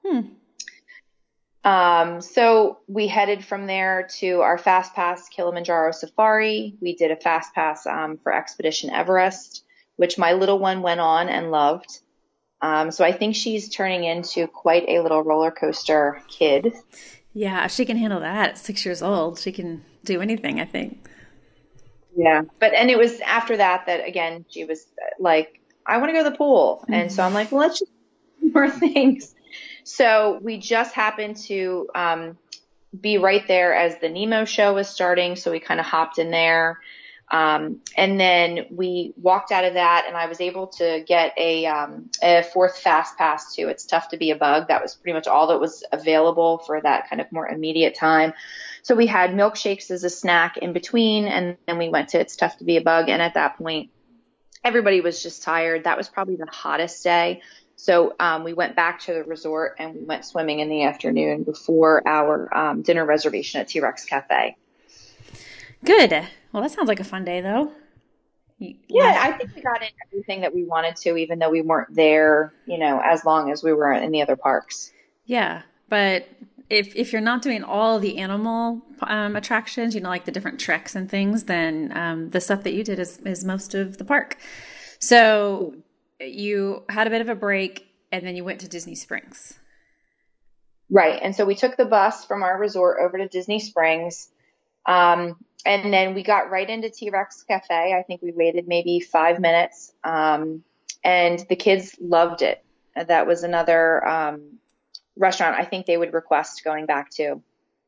So we headed from there to our Fast Pass Kilimanjaro Safari. We did a Fast Pass for Expedition Everest, which my little one went on and loved. So I think she's turning into quite a little roller coaster kid. Yeah, she can handle that at 6 years old. She can do anything, I think. Yeah. And it was after that again, she was like, I want to go to the pool. And so I'm like, well, let's just do more things. So we just happened to be right there as the Nemo show was starting. So we kind of hopped in there. And then we walked out of that, and I was able to get a fourth Fast Pass too. It's Tough to Be a Bug. That was pretty much all that was available for that kind of more immediate time. So we had milkshakes as a snack in between, and then we went to It's Tough to Be a Bug. And at that point, everybody was just tired. That was probably the hottest day. So we went back to the resort and we went swimming in the afternoon before our dinner reservation at T-Rex Cafe. Good. Well, that sounds like a fun day, though. Yeah, I think we got in everything that we wanted to, even though we weren't there, as long as we were in the other parks. Yeah, but if you're not doing all the animal attractions, like the different treks and things, then the stuff that you did is most of the park. So you had a bit of a break, and then you went to Disney Springs. Right, and so we took the bus from our resort over to Disney Springs. And then we got right into T-Rex Cafe. I think we waited maybe 5 minutes. And the kids loved it. That was another, restaurant I think they would request going back to.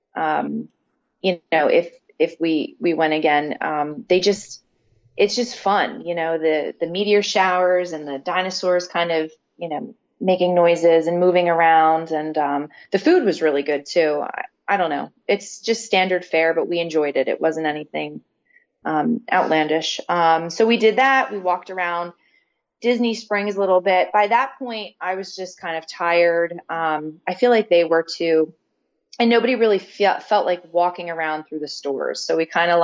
If we went again, it's just fun, the meteor showers and the dinosaurs kind of, making noises and moving around. And, the food was really good too. I don't know. It's just standard fare, but we enjoyed it. It wasn't anything outlandish. So we did that. We walked around Disney Springs a little bit. By that point, I was just kind of tired. I feel like they were too. And nobody really felt like walking around through the stores. So we kind of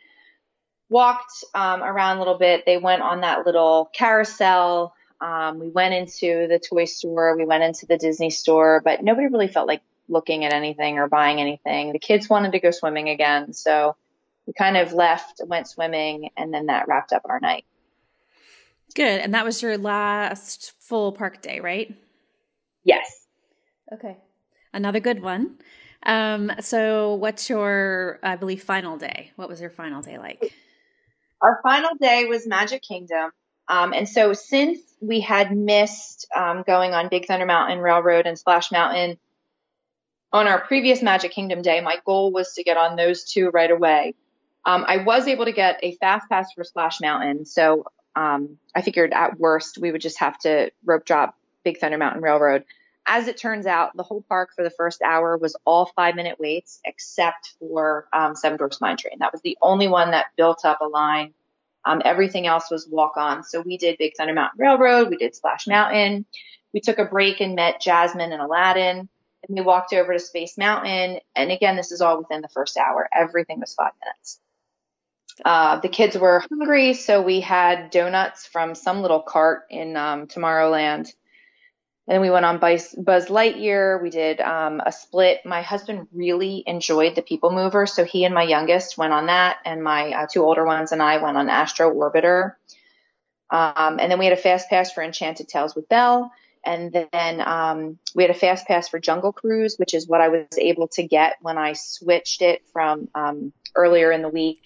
walked around a little bit. They went on that little carousel. We went into the toy store. We went into the Disney store, but nobody really felt like looking at anything or buying anything. The kids wanted to go swimming again. So we kind of left, went swimming, and then that wrapped up our night. Good. And that was your last full park day, right? Yes. Okay. Another good one. So what's your, I believe, final day? What was your final day like? Our final day was Magic Kingdom. And so since we had missed going on Big Thunder Mountain Railroad and Splash Mountain on our previous Magic Kingdom day, my goal was to get on those two right away. I was able to get a fast pass for Splash Mountain. So I figured at worst, we would just have to rope drop Big Thunder Mountain Railroad. As it turns out, the whole park for the first hour was all 5-minute waits except for Seven Dwarfs Mine Train. That was the only one that built up a line. Everything else was walk-on. So we did Big Thunder Mountain Railroad. We did Splash Mountain. We took a break and met Jasmine and Aladdin. And we walked over to Space Mountain. And again, this is all within the first hour. Everything was 5 minutes. The kids were hungry, so we had donuts from some little cart in Tomorrowland. And then we went on Buzz Lightyear. We did a split. My husband really enjoyed the People Mover, so he and my youngest went on that, and my two older ones and I went on Astro Orbiter. And then we had a fast pass for Enchanted Tales with Belle. And then we had a fast pass for Jungle Cruise, which is what I was able to get when I switched it from earlier in the week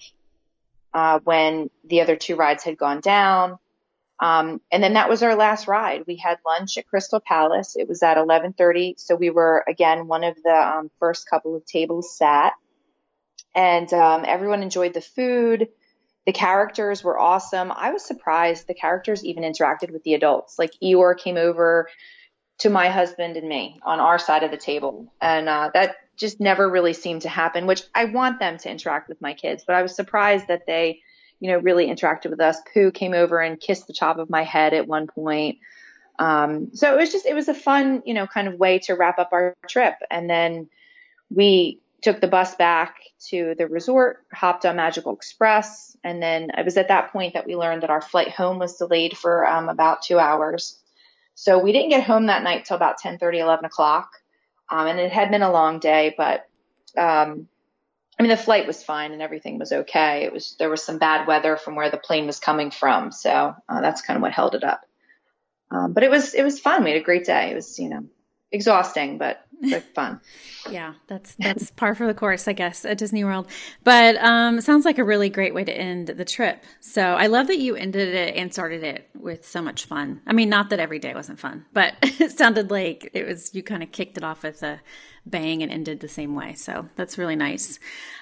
when the other two rides had gone down. And then that was our last ride. We had lunch at Crystal Palace. It was at 11:30. So we were, again, one of the first couple of tables sat. And everyone enjoyed the food. The characters were awesome. I was surprised the characters even interacted with the adults. Like Eeyore came over to my husband and me on our side of the table. And that just never really seemed to happen, which I want them to interact with my kids. But I was surprised that they, really interacted with us. Pooh came over and kissed the top of my head at one point. So it was a fun, kind of way to wrap up our trip. And then We took the bus back to the resort, hopped on Magical Express, and then it was at that point that we learned that our flight home was delayed for about 2 hours. So we didn't get home that night till about 10:30, 11 o'clock. And it had been a long day, but I mean, the flight was fine and everything was okay. There was some bad weather from where the plane was coming from. So that's kind of what held it up. But it was fun. We had a great day. It was, exhausting, but fun. Yeah, that's par for the course, I guess, at Disney World. But it sounds like a really great way to end the trip. So I love that you ended it and started it with so much fun. I mean, not that every day wasn't fun, but it sounded like you kind of kicked it off with a bang and ended the same way. So that's really nice.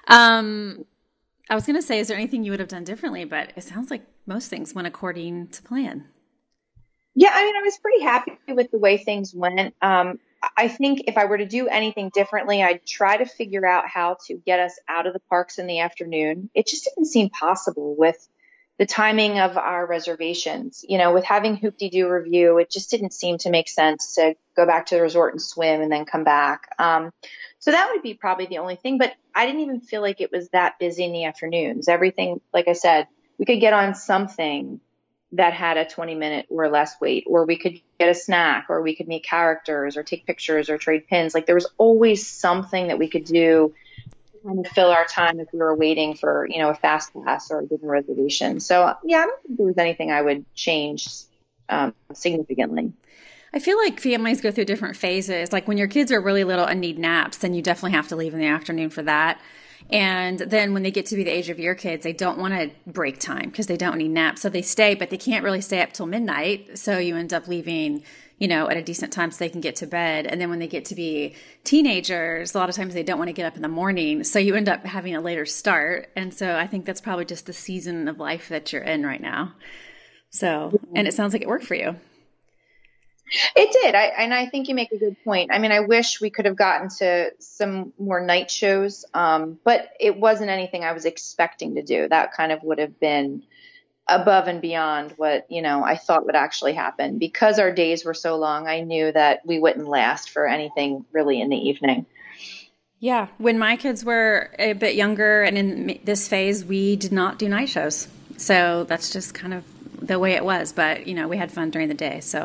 I was going to say, is there anything you would have done differently? But it sounds like most things went according to plan. Yeah, I mean, I was pretty happy with the way things went. I think if I were to do anything differently, I'd try to figure out how to get us out of the parks in the afternoon. It just didn't seem possible with the timing of our reservations. With having Hoop-Dee-Doo Revue, it just didn't seem to make sense to go back to the resort and swim and then come back. So that would be probably the only thing, but I didn't even feel like it was that busy in the afternoons. Everything, like I said, we could get on something that had a 20-minute or less wait, or we could get a snack, or we could meet characters or take pictures or trade pins. Like there was always something that we could do to kind of fill our time if we were waiting for, a fast pass or a different reservation. So yeah, I don't think there was anything I would change significantly. I feel like families go through different phases. Like when your kids are really little and need naps, then you definitely have to leave in the afternoon for that. And then when they get to be the age of your kids, they don't want to break time because they don't need naps. So they stay, but they can't really stay up till midnight. So you end up leaving, at a decent time so they can get to bed. And then when they get to be teenagers, a lot of times they don't want to get up in the morning. So you end up having a later start. And so I think that's probably just the season of life that you're in right now. So, and it sounds like it worked for you. It did. I think you make a good point. I mean, I wish we could have gotten to some more night shows, but it wasn't anything I was expecting to do. That kind of would have been above and beyond what, I thought would actually happen. Because our days were so long, I knew that we wouldn't last for anything really in the evening. Yeah. When my kids were a bit younger and in this phase, we did not do night shows. So that's just kind of the way it was. But, we had fun during the day. So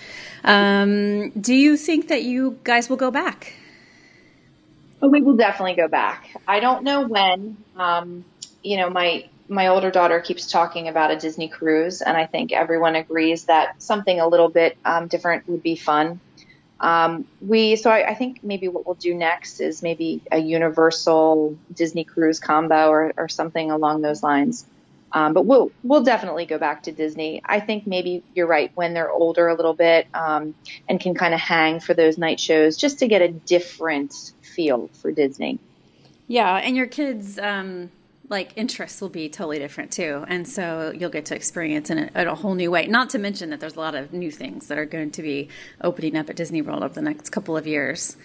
do you think that you guys will go back? Oh, we will definitely go back. I don't know when. My older daughter keeps talking about a Disney cruise, and I think everyone agrees that something a little bit different would be fun. I think maybe what we'll do next is maybe a Universal Disney cruise combo or something along those lines. But we'll definitely go back to Disney. I think maybe you're right, when they're older a little bit, and can kind of hang for those night shows just to get a different feel for Disney. Yeah. And your kids, interests will be totally different too. And so you'll get to experience in a whole new way. Not to mention that there's a lot of new things that are going to be opening up at Disney World over the next couple of years.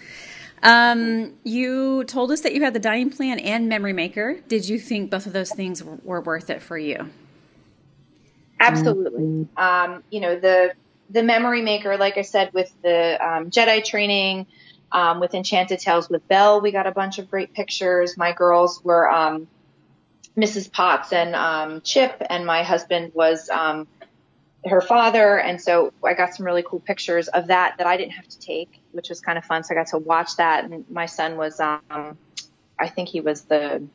You told us that you had the dining plan and memory maker. Did you think both of those things were worth it for you? Absolutely. The memory maker, like I said, with the Jedi training, with Enchanted Tales with Belle, we got a bunch of great pictures. My girls were Mrs. Potts and Chip, and my husband was her father. And so I got some really cool pictures of that I didn't have to take, which was kind of fun. So I got to watch that. And my son was, I think he was the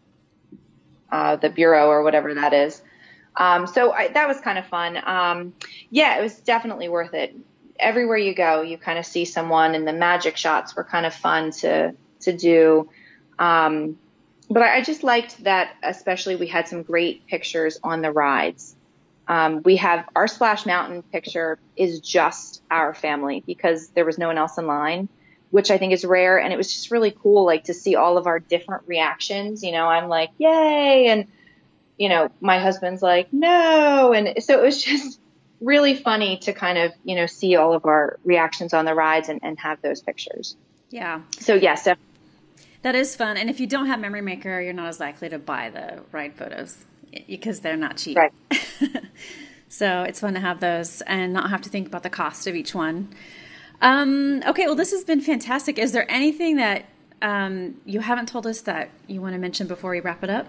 bureau or whatever that is. That was kind of fun. It was definitely worth it. Everywhere you go, you kind of see someone, and the magic shots were kind of fun to do. But I just liked that, especially we had some great pictures on the rides. We have our Splash Mountain picture is just our family because there was no one else in line, which I think is rare. And it was just really cool, to see all of our different reactions. I'm like, yay. And, my husband's like, no. And so it was just really funny to kind of, see all of our reactions on the rides and have those pictures. Yeah. So yes, definitely. That is fun. And if you don't have Memory Maker, you're not as likely to buy the ride photos because they're not cheap. Right. So it's fun to have those and not have to think about the cost of each one. Okay, well, this has been fantastic. Is there anything that you haven't told us that you want to mention before we wrap it up?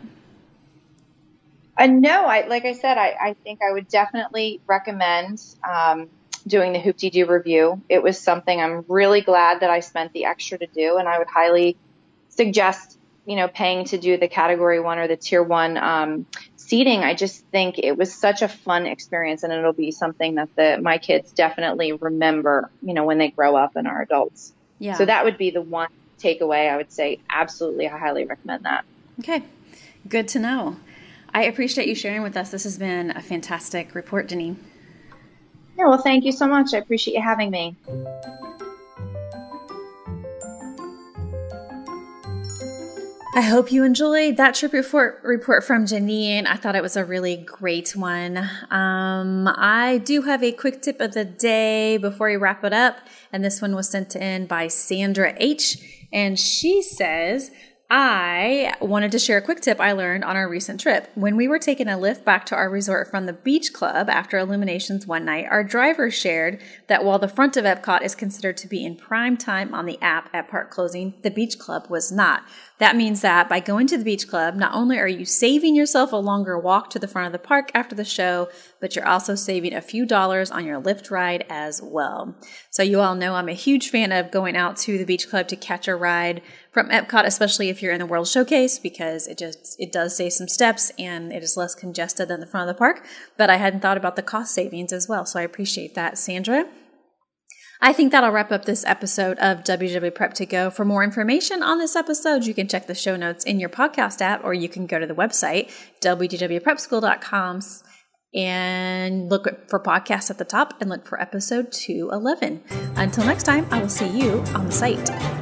No, like I said, I think I would definitely recommend doing the Hoop-Dee-Doo review. It was something I'm really glad that I spent the extra to do, and I would highly suggest, paying to do the Category 1 or the Tier 1 seating. I just think it was such a fun experience, and it'll be something that my kids definitely remember, when they grow up and are adults. Yeah. So that would be the one takeaway. I would say absolutely, I highly recommend that. Okay, good to know. I appreciate you sharing with us. This has been a fantastic report, Denise. Yeah, well, thank you so much. I appreciate you having me. I hope you enjoyed that trip report from Janine. I thought it was a really great one. I do have a quick tip of the day before we wrap it up, and this one was sent in by Sandra H. And she says, I wanted to share a quick tip I learned on our recent trip. When we were taking a lift back to our resort from the beach club after Illuminations one night, our driver shared that while the front of Epcot is considered to be in prime time on the app at park closing, the beach club was not. That means that by going to the beach club, not only are you saving yourself a longer walk to the front of the park after the show, but you're also saving a few dollars on your lift ride as well. So you all know I'm a huge fan of going out to the beach club to catch a ride from Epcot, especially if you're in the World Showcase, because it does save some steps and it is less congested than the front of the park. But I hadn't thought about the cost savings as well, so I appreciate that, Sandra. I think that'll wrap up this episode of WDW Prep to Go. For more information on this episode, you can check the show notes in your podcast app, or you can go to the website, wdwprepschool.com, and look for podcasts at the top and look for episode 211. Until next time, I will see you on the site.